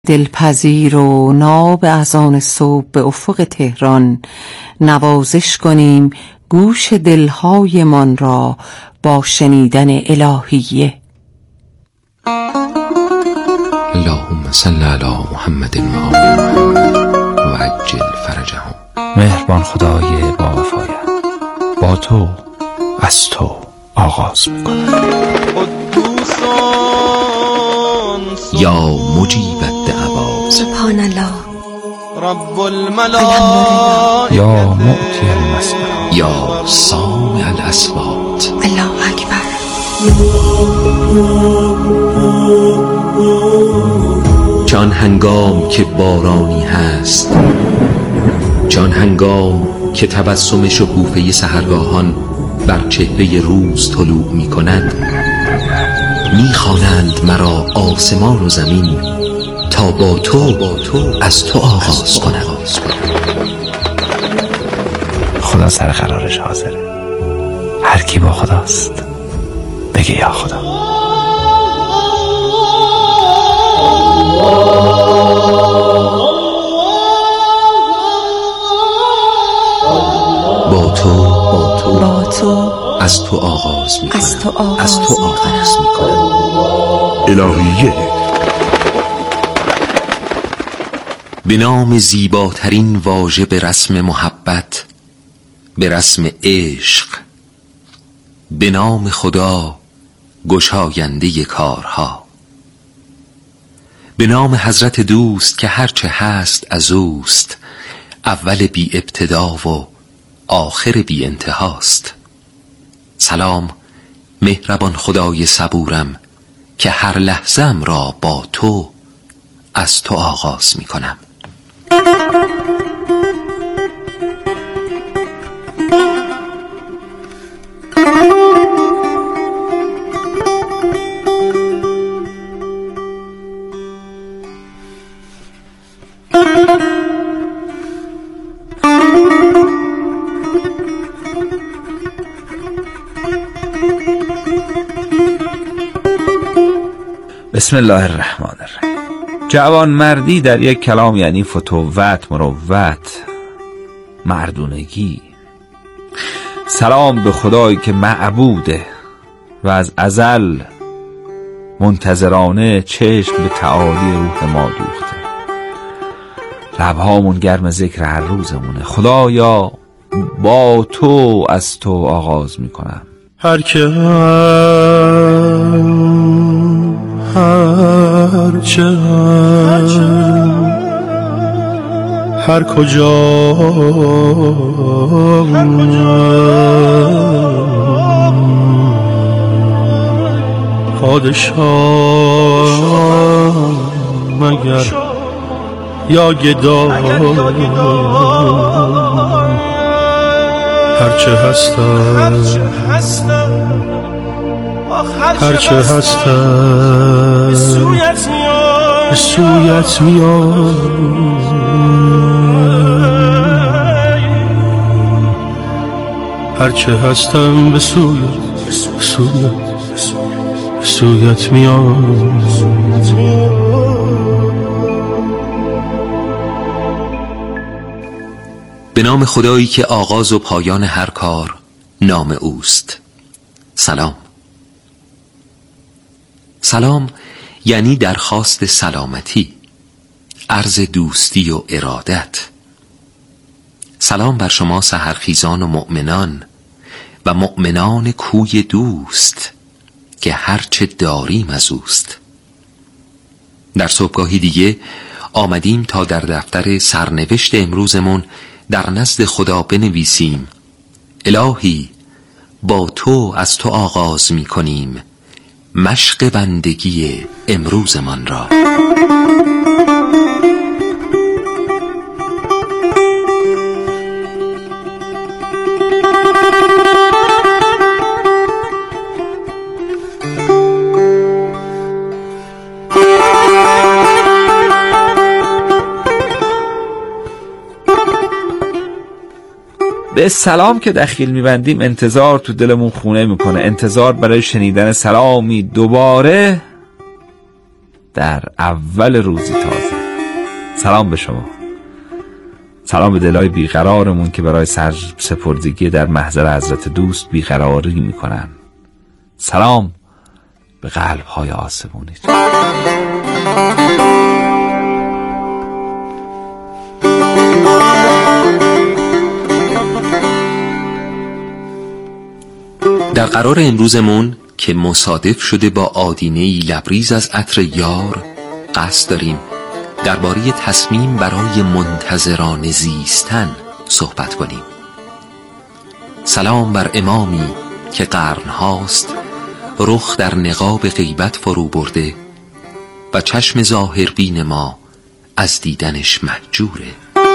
دلپذیر و ناب اذان صبح به افق تهران نوازش کنیم گوش دلهای من را با شنیدن الهیه. اللهم صل علی محمد و آل محمد و عجل فرجهم. مهربان خدای با وفایت، با تو از تو آغاز میکنم. یا مجیب الدعوات سبحان الله رب الملائکه یا معطی المسئله یا سامع الاصوات. الله اکبر. چون هنگام که بارانی هست، چون هنگام که تبسم شکوفه سحرگاهان بر چهره روز طلوع می کند، می خوانند مرا آسمان و زمین تا با تو از تو آغاز کنم. خدا سر قرارش حاضره. هر کی با خداست بگه یا خدا. با تو از تو آغاز می کنم. الهیه. به نام زیباترین واژه به رسم محبت، به رسم عشق، به نام خدا گشاینده کارها، به نام حضرت دوست که هرچه هست از اوست، اول بی ابتدا و آخر بی انتهاست. سلام مهربان خدای صبورم که هر لحظه‌ام را با تو از تو آغاز می کنم. بسم الله الرحمن الرحیم. جوان مردی در یک کلام یعنی فتوت، مروت، مردونگی. سلام به خدایی که معبوده و از ازل منتظرانه چشم به تعالی روح ما دوخته. لبهامون گرم ذکر هر روزمونه. خدایا با تو از تو آغاز میکنم. هر که هر کجا پادشاه مگر یا گدا، هرچه هستم به سویت میام. هرچه هستم به سویت میام. به نام خدایی که آغاز و پایان هر کار نام اوست. سلام. سلام یعنی درخواست سلامتی، عرض دوستی و ارادت. سلام بر شما سحرخیزان و مؤمنان و مؤمنان کوی دوست که هرچه داریم از اوست. در صبحگاهی دیگه آمدیم تا در دفتر سرنوشت امروزمون در نزد خدا بنویسیم: الهی با تو از تو آغاز می کنیم مشق بندگی امروزمان را. به سلام که دخیل میبندیم انتظار تو دلمون خونه میکنه. انتظار برای شنیدن سلامی دوباره در اول روزی تازه. سلام به شما، سلام به دلای بیقرارمون که برای سپردگی در محضر حضرت دوست بیقراری میکنن. سلام به قلب‌های آسمونی. در قرار امروزمون که مصادف شده با آدینه‌ای لبریز از عطر یار، قصد داریم درباره تصمیم برای منتظرانه زیستن صحبت کنیم. سلام بر امامی که قرنهاست رخ در نقاب غیبت فرو برده و چشم ظاهربین ما از دیدنش مهجوره.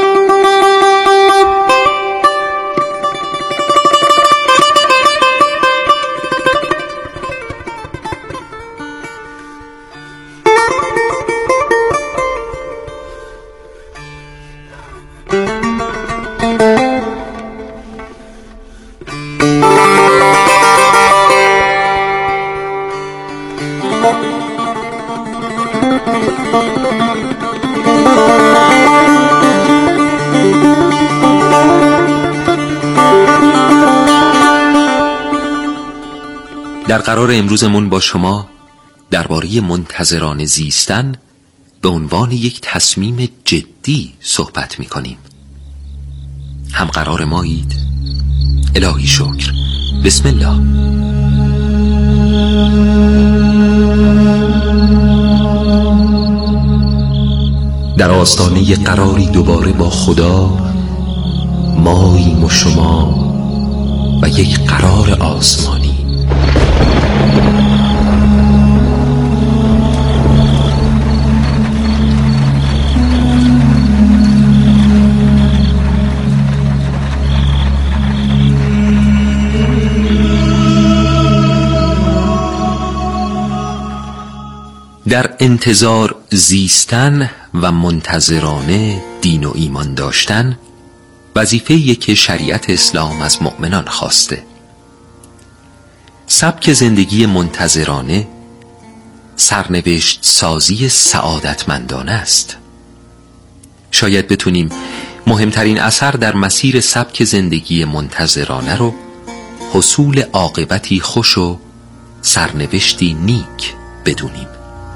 در قرار امروزمون با شما درباره منتظرانه زیستن به عنوان یک تصمیم جدی صحبت می‌کنیم. هم قرار مایید؟ الهی شکر. بسم الله. در آستانه قراری دوباره با خدا، ماییم و شما و یک قرار آسمانی. در انتظار زیستن و منتظرانه دین و ایمان داشتن وظیفه‌ایه که شریعت اسلام از مؤمنان خواسته. سبک زندگی منتظرانه سرنوشت سازی سعادتمندانه است. شاید بتونیم مهمترین اثر در مسیر سبک زندگی منتظرانه رو حصول عاقبتی خوش و سرنوشتی نیک بدونیم.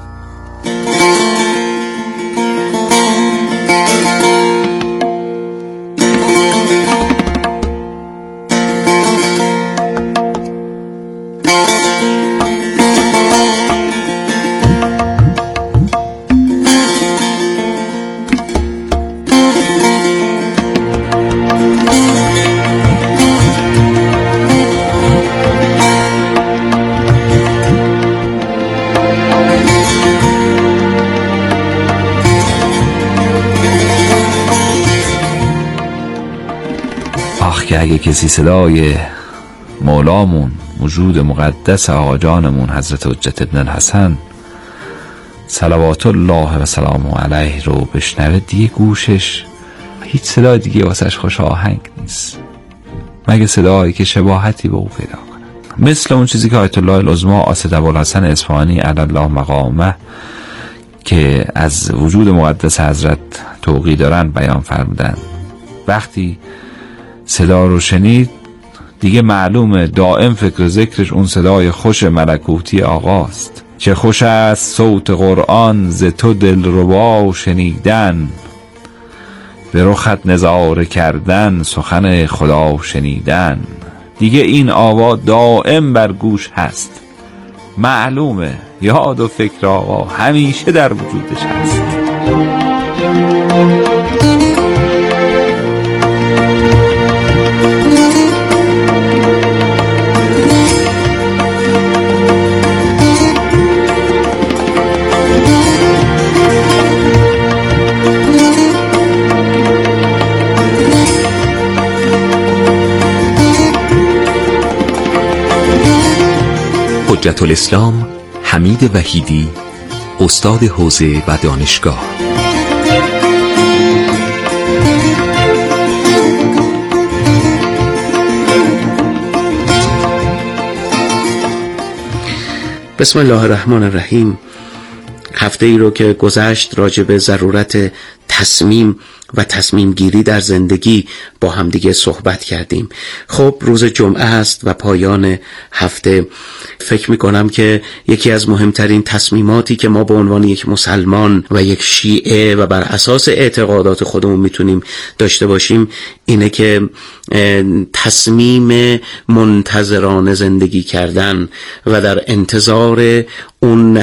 که اگه کسی صدای مولامون وجود مقدس آقا جانمون حضرت حجت ابن الحسن صلوات الله و سلامه علیه رو بشنوه، دیگه گوشش هیچ صدای دیگه واسش خوش آهنگ نیست مگه صدایی که شباهتی به او پیدا کنه، مثل اون چیزی که آیت الله العظمی آسد ابوالحسن اصفهانی علی الله مقامه که از وجود مقدس حضرت توقی دارن بیان فرمودن. وقتی صدا رو شنید دیگه معلومه دائم فکر و ذکرش اون صدای خوش ملکوتی آقاست. چه خوش است صوت قرآن ز تو دلربا شنیدن، به رخت نظاره کردن سخن خدا شنیدن. دیگه این آوا دائم بر گوش هست، معلومه یاد و فکر آقا همیشه در وجودش هست. حجت الاسلام حمید وحیدی، استاد حوزه و دانشگاه. بسم الله الرحمن الرحیم. هفته ای رو که گذشت راجع به ضرورت تصمیم و تصمیم گیری در زندگی با همدیگه صحبت کردیم. خب روز جمعه است و پایان هفته. فکر میکنم که یکی از مهمترین تصمیماتی که ما به عنوان یک مسلمان و یک شیعه و بر اساس اعتقادات خودمون میتونیم داشته باشیم اینه که تصمیم منتظرانه زندگی کردن و در انتظار اون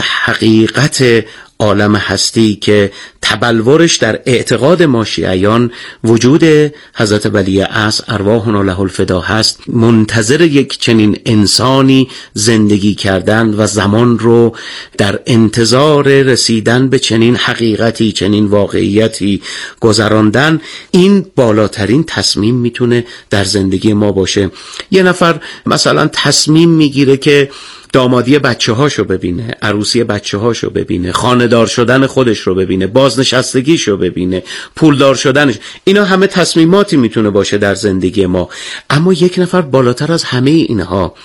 حقیقت عالم هستی که تبلورش در اعتقاد ما شیعیان وجود حضرت ولی عصر ارواحنا له الفدا هست. منتظر یک چنین انسانی زندگی کردن و زمان رو در انتظار رسیدن به چنین حقیقتی، چنین واقعیتی گذراندن، این بالاترین تصمیم میتونه در زندگی ما باشه. یه نفر مثلا تصمیم میگیره که دامادی بچه هاشو ببینه، عروسی بچه هاشو ببینه، خانه‌دار شدن خودش رو ببینه، بازنشستگیش رو ببینه، پولدار شدنش. اینا همه تصمیماتی میتونه باشه در زندگی ما. اما یک نفر بالاتر از همه اینها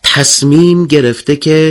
تصمیم گرفته که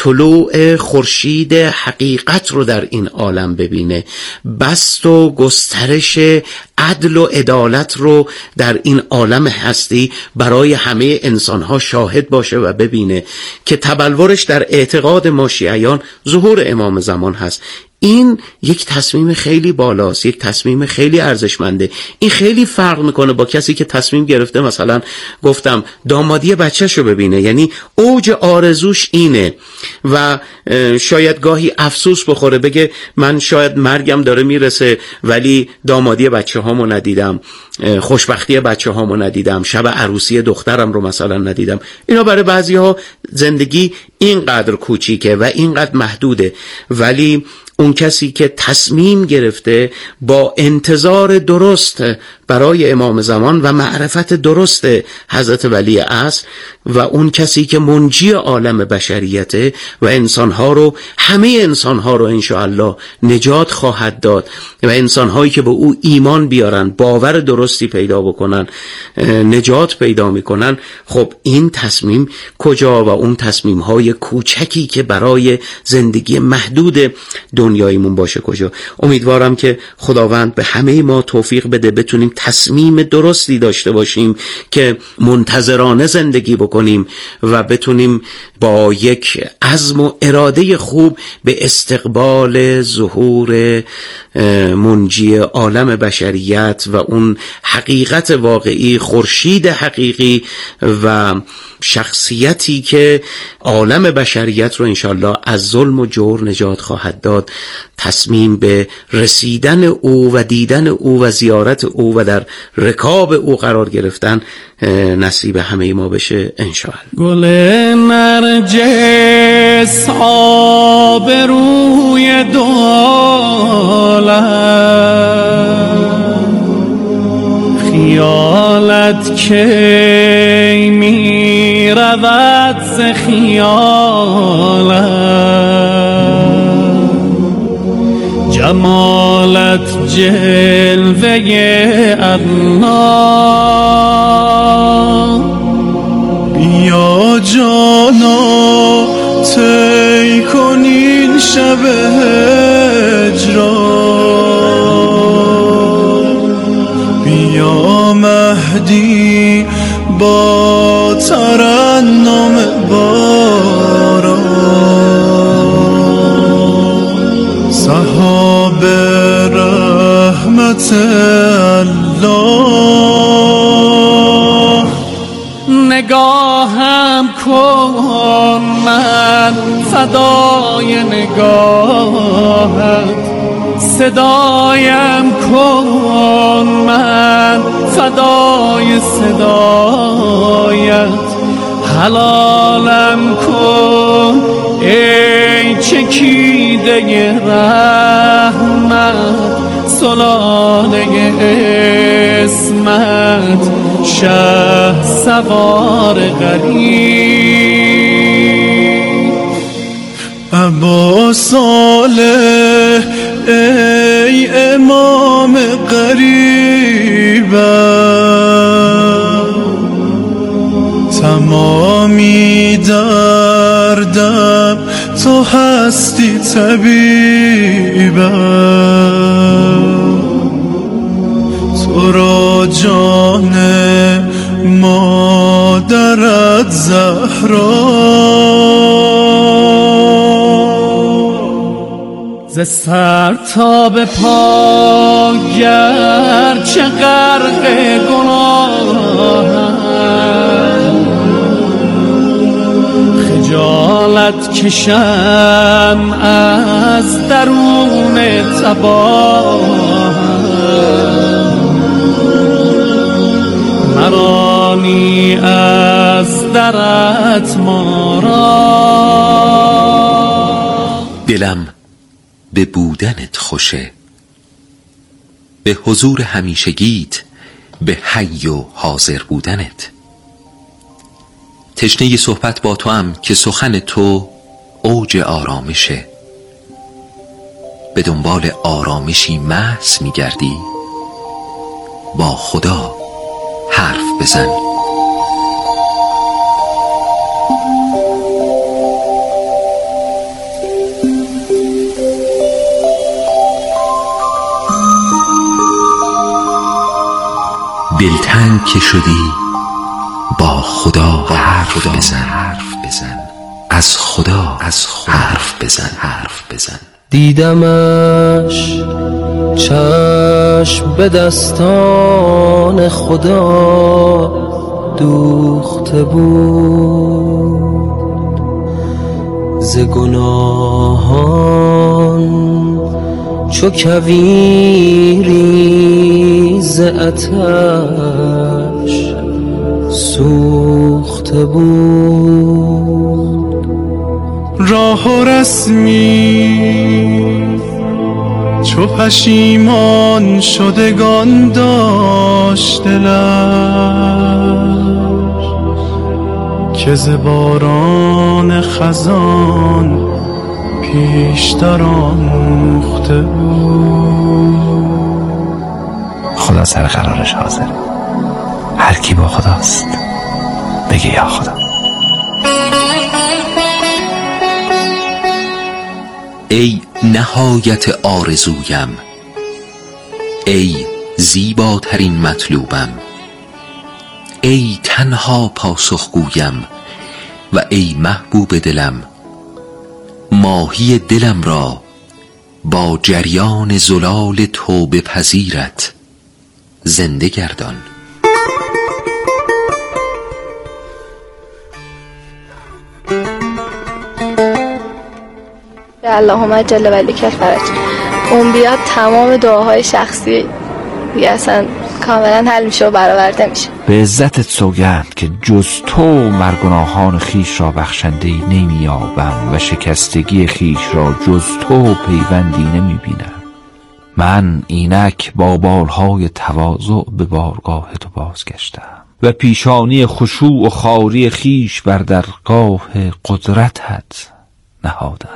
طلوع خورشید حقیقت رو در این عالم ببینه، بسط و گسترش عدل و عدالت رو در این عالم هستی برای همه انسانها شاهد باشه و ببینه که تبلورش در اعتقاد ما شیعیان ظهور امام زمان هست. این یک تصمیم خیلی بالاست، یک تصمیم خیلی ارزشمنده. این خیلی فرق میکنه با کسی که تصمیم گرفته مثلا گفتم دامادی بچه‌شو ببینه، یعنی اوج آرزوش اینه و شاید گاهی افسوس بخوره، بگه من شاید مرگم داره میرسه ولی دامادی بچه هامو ندیدم، خوشبختی بچه هامو ندیدم، شب عروسی دخترم رو مثلا ندیدم. اینا برای بعضی ها زندگی اینقدر کوچیکه و اینقدر محدوده، ولی اون کسی که تصمیم گرفته با انتظار درست برای امام زمان و معرفت درست حضرت ولی عصر و اون کسی که منجی عالم بشریته و انسانها رو، همه انسانها رو انشاءالله نجات خواهد داد و انسانهایی که به او ایمان بیارن، باور درستی پیدا بکنن، نجات پیدا میکنن. خب این تصمیم کجا و اون تصمیمهای کوچکی که برای زندگی محدود دنیایمون باشه کجا؟ امیدوارم که خداوند به همه ما توفیق بده بتونیم تصمیم درستی داشته باشیم که منتظرانه زندگی بکنیم و بتونیم با یک عزم و اراده خوب به استقبال ظهور منجی عالم بشریت و اون حقیقت واقعی، خورشید حقیقی و شخصیتی که عالم بشریت رو انشالله از ظلم و جور نجات خواهد داد، تصمیم به رسیدن او و دیدن او و زیارت او و در رکاب او قرار گرفتن نصیب همه ما بشه انشاءالله. گل نرجس آب روی دولت، خیالت که می رود ز خیالت، جمالت جلوه الله. بیا جانا طی کنین شب هجران، بیا مهدی با ترنم باران، صحاب رحمت الله. نگاهم کن من فدای نگاهت، صدایم کن من فدای صدایت، حلالم کن ای چکیده رحمت، سلاله اسمت، شه سوار غریب. ابا صالح ای امام غریبم، تمامی دردم تو هستی طبیبم. جان مادرت زهرا. ز سر تا به پا گرچه غرق گناهم، خجالت کشم از درون تباهم. مرانی از درت مارا، دلم به بودنت خوشه، به حضور همیشگیت، به حی و حاضر بودنت. تشنه صحبت با تو هم که سخن تو اوج آرامشه. به دنبال آرامشی محض میگردی، با خدا حرف بزن. دلتنگ که شدی، با خدا حرف بزن. از خدا حرف بزن. دیدمش چشم به دستان خدا دوخته بود، ز گناهان چو کویری ز آتش سوخته بود. راه و رسمی چو پشیمان شدگان داشت دلش، که ز باران خزان پیشتر آموخته بود. خدا سر قرارش حاضر، هر کی با خداست بگه یا خدا. ای نهایت آرزویم، ای زیباترین مطلوبم، ای تنها پاسخگویم و ای محبوب دلم. ماهی دلم را با جریان زلال توبه پذیرت زنده گردان. اللهم جل ولیک الفرج. اون بیاد تمام دعاهای شخصی دیگه اصلا کاملا حل میشه و برآورده میشه. به عزتت سوگند که جز تو مرگناهان خیش را بخشنده‌ای نمی‌یابم و شکستگی خیش را جز تو پیوندی نمی‌بینم. من اینک با بالهای تواضع به بارگاه تو بازگشتم و پیشانی خشوع و خواری خیش بر درگاه قدرتت نهادم.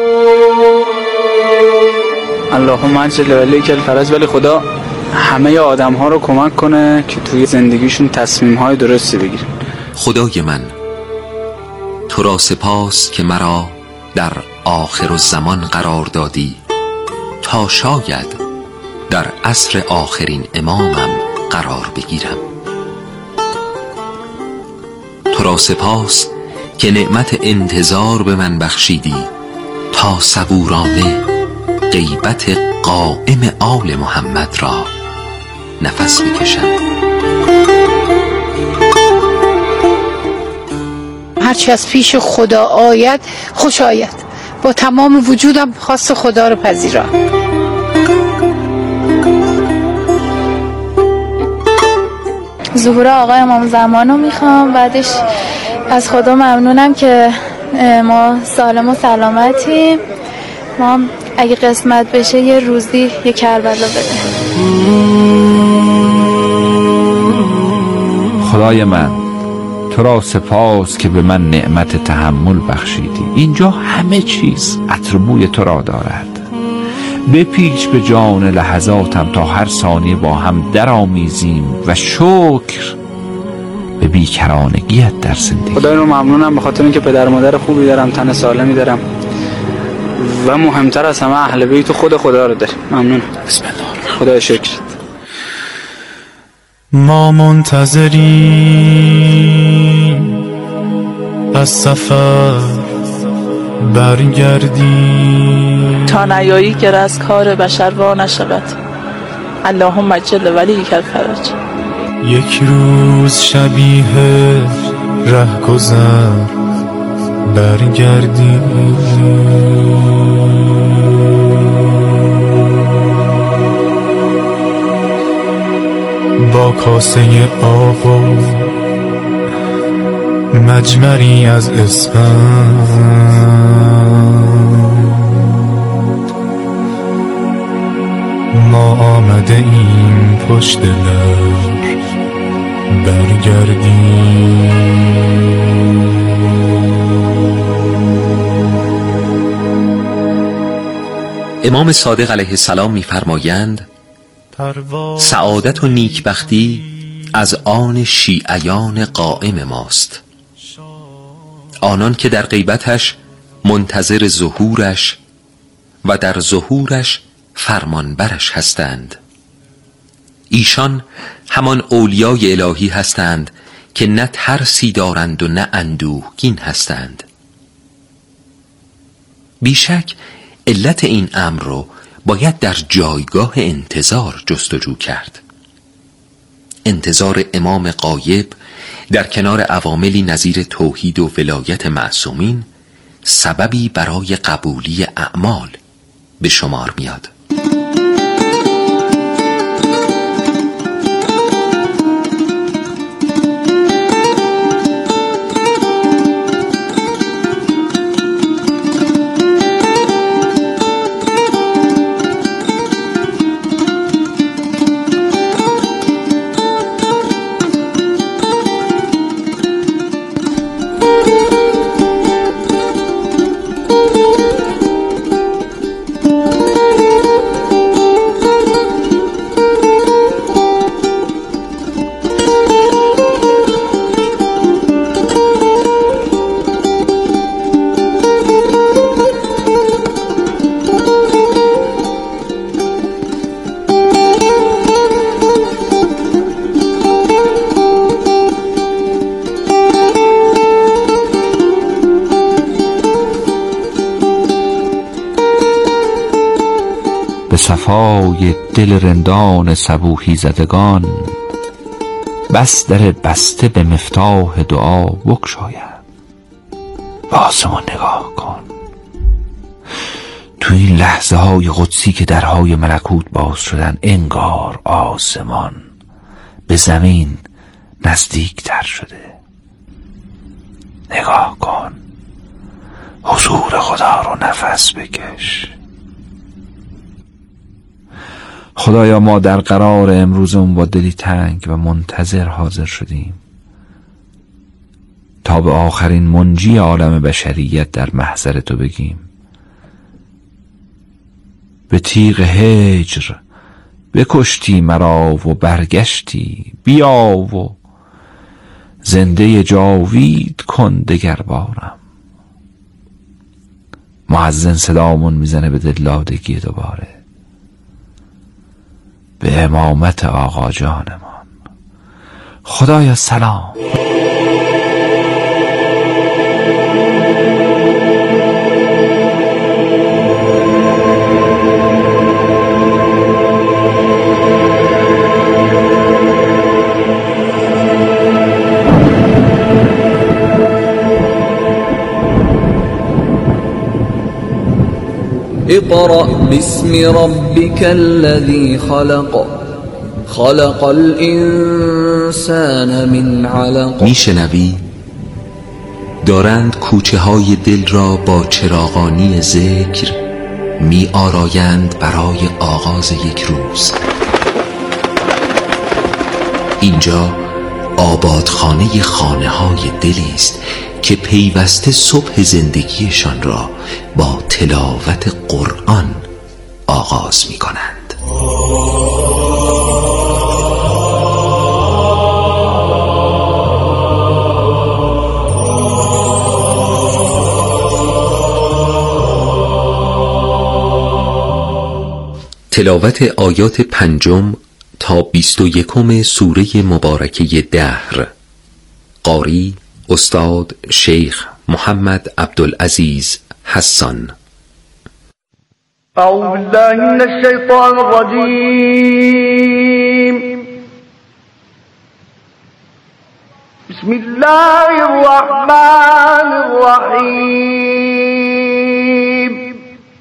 اللهم جل ولیک الفرج. ولی خدا همه آدم ها رو کمک کنه که توی زندگیشون تصمیم های درستی بگیرن. خدای من، تو را سپاس که مرا در آخر الزمان قرار دادی تا شاید در عصر آخرین امامم قرار بگیرم. تو را سپاس که نعمت انتظار به من بخشیدی تا صبورانه غیبت قائم آل محمد را نفس بکشم. هرچی از پیش خدا آید خوش آید، با تمام وجودم خواست خدا رو پذیرم. ظهور آقا امام زمان رو میخوام، بعدش از خدا ممنونم که ما سالم و سلامتیم. ما اگه قسمت بشه یه روزی یه کربلا بده. خدای من، تو را سپاس که به من نعمت تحمل بخشیدی. اینجا همه چیز عطر بوی تو را دارد. بپیچ به جان لحظاتم تا هر ثانیه با هم درآمیزیم و شکر به بیکرانگیت در زندگی. خدای رو ممنونم به خاطر اینکه پدر مادر خوبی دارم، تن سالمی دارم و مهمتر از همه اهل بیت خود خدا رو دارم. ممنونم. بسم الله. خدا شکر. ما منتظریم از سفر برگردیم تا نیایی که از کار بشر وا نشود. اللهم جل ولیک الفرج. یک روز شبیه رهگذر برگردیم با کاسه آب و مجمری از اسفند ما آمده ایم پشت لب برگردیم. امام صادق علیه السلام می‌فرمایند سعادت و نیکبختی از آن شیعیان قائم ماست، آنان که در غیبتش منتظر ظهورش و در ظهورش فرمانبرش هستند. ایشان همان اولیای الهی هستند که نه ترسی دارند و نه اندوهگین هستند. بیشک علت این امر رو باید در جایگاه انتظار جستجو کرد. انتظار امام غایب در کنار عواملی نظیر توحید و ولایت معصومین سببی برای قبولی اعمال به شمار میاد. به صفای دل رندان صبوحی زدگان بس در بسته به مفتاح دعا بگشاید. به آسمان نگاه کن، تو این لحظه های قدسی که درهای ملکوت باز شدن انگار آسمان به زمین نزدیک تر شده. نگاه کن، حضور خدا رو نفس بکش. خدایا ما در قرار امروزمون با دلی تنگ و منتظر حاضر شدیم تا به آخرین منجی عالم بشریت در محضر تو بگیم به تیغ هجر بکشتی مرا و برگشتی، بیا و زنده جاوید کن دگر بارم. مؤذن صدامون میزنه به دلدادگی دوباره، به امامت آقا جانمان. خدایا سلام. اقرأ باسم ربك الذي خلق خلق الانسان من علق. میشنوی؟ دارند کوچه های دل را با چراغانی ذکر می آرایند برای آغاز یک روز. اینجا آبادخانه خانه های دلی است که پیوسته صبح زندگیشان را با تلاوت قرآن آغاز می کنند. تلاوت آیات 5 تا 21 سوره مبارکه دهر. قاری استاد شیخ محمد عبدالعزیز حسان. اعوذ بالله من الشیطان الرجیم. بسم الله الرحمن الرحیم.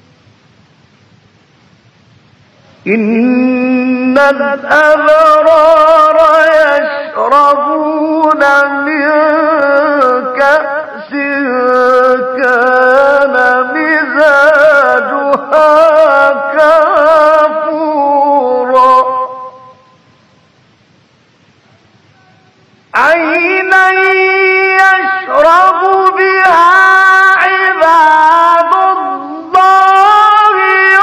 إن الأبرار يشربون من كأس كان مزاجها كافورا عينا يشرب بها عباد الله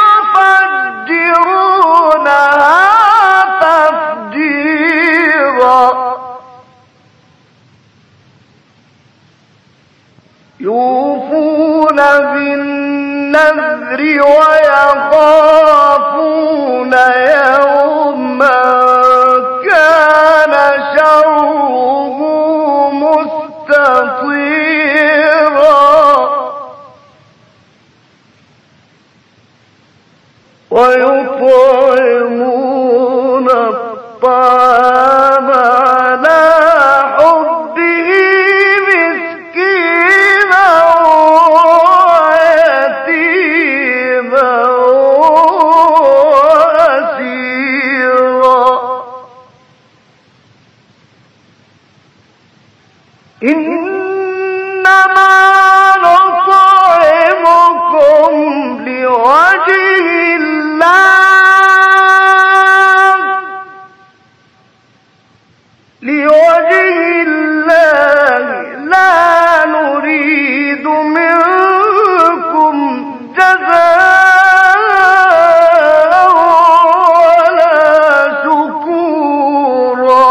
يفجرونها تفجيرا يوفون بالنذر ويخافون يوما كان شره مستطيرا ويطعمون الطعام على حبه مسكينا ويتيما وأسيرا إنما نطعمكم لوجه الله لا نريد منكم جزاء ولا شكورا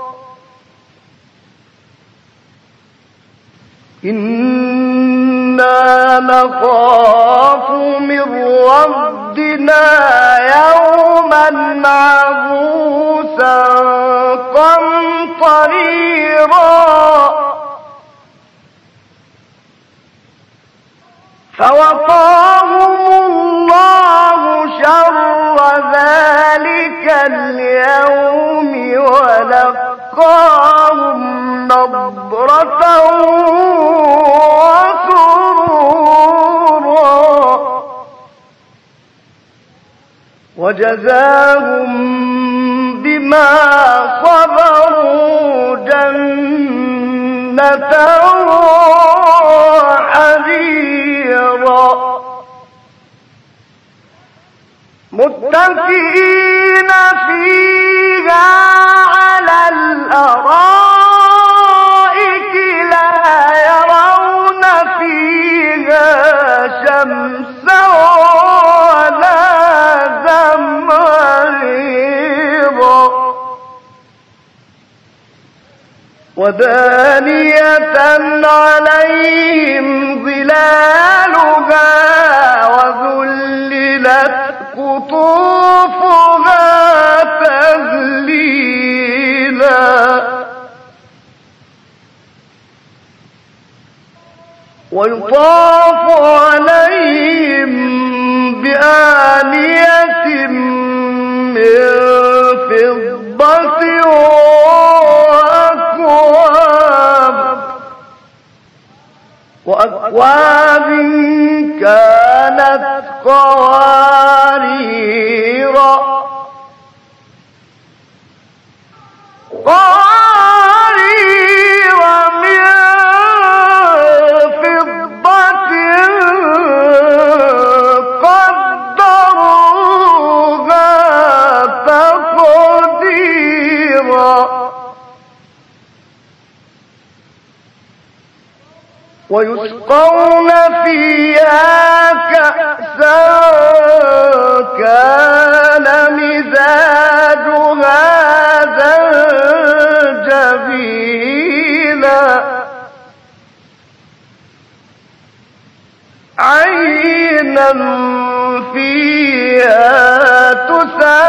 إنا نخاف من ربنا يوما عبوسا قمطريرا فوقاهم الله شر ذلك اليوم ولقاهم نضرة وسرورا وجزاهم بما صبروا جنة وحريرا متكئين فيها على الأرائك لا يرون فيها شمسا ولا زمهريرا ودانية عليهم ظلالها وذللت قطوفها تذليلا ويطاف عليهم بآنية من فضة وأكواب كانت قواريرا من فضة قدروها تقديرا ويسقون فيها كأسا كان مزاجها زنجبيلا عينا فيها تسقى